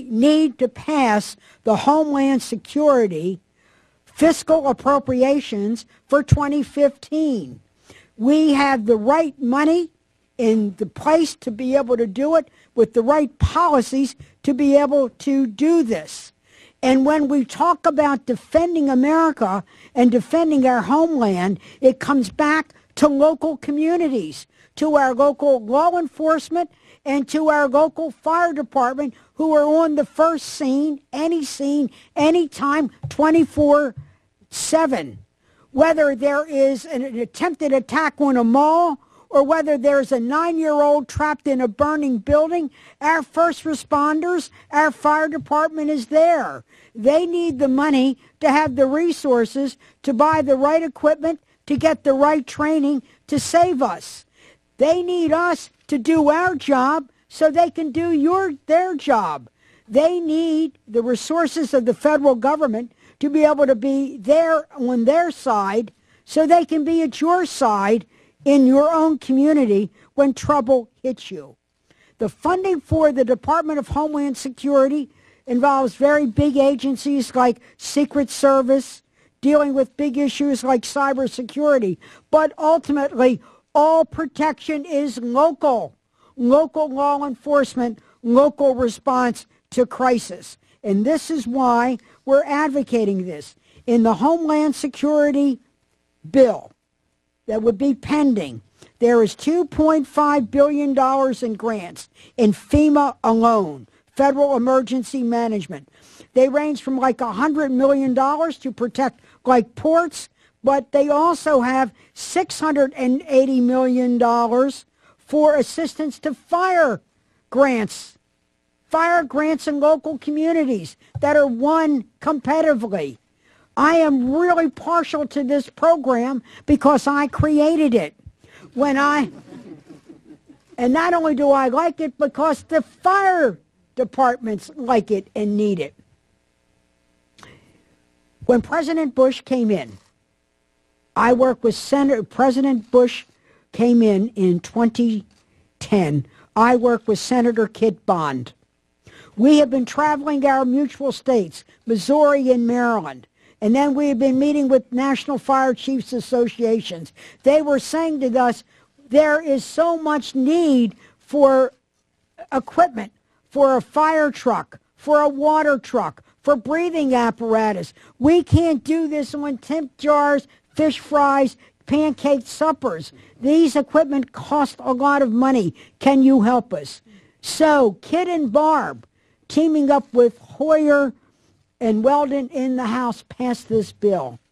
need to pass the Homeland Security fiscal appropriations for 2015. We have the right money in the place to be able to do it, with the right policies to be able to do this. And when we talk about defending America and defending our homeland, it comes back to local communities, to our local law enforcement, and to our local fire department, who are on the first scene, anytime, 24/7. Whether there is an attempted attack on a mall, or whether there's a 9-year-old trapped in a burning building, our first responders, our fire department is there. They need the money to have the resources to buy the right equipment, to get the right training to save us. They need us to do our job so they can do their job. They need the resources of the federal government to be able to be there on their side so they can be at your side in your own community when trouble hits you. The funding for the Department of Homeland Security involves very big agencies like Secret Service, dealing with big issues like cybersecurity. But ultimately, all protection is local. Local law enforcement, local response to crisis. And this is why we're advocating this. In the Homeland Security bill that would be pending, there is $2.5 billion in grants in FEMA alone, Federal Emergency Management. They range from like $100 million to protect like ports, but they also have $680 million for assistance to fire grants in local communities that are won competitively. I am really partial to this program because I created it. And not only do I like it, because the fire departments like it and need it. When President Bush came in, I worked with President Bush came in 2010. I worked with Senator Kit Bond. We have been traveling our mutual states, Missouri and Maryland. And then we have been meeting with National Fire Chiefs Associations. They were saying to us, there is so much need for equipment, for a fire truck, for a water truck, for breathing apparatus. We can't do this on temp jars, fish fries, pancake suppers. These equipment cost a lot of money. Can you help us? So Kit and Barb, teaming up with Hoyer and Weldon in the House, passed this bill.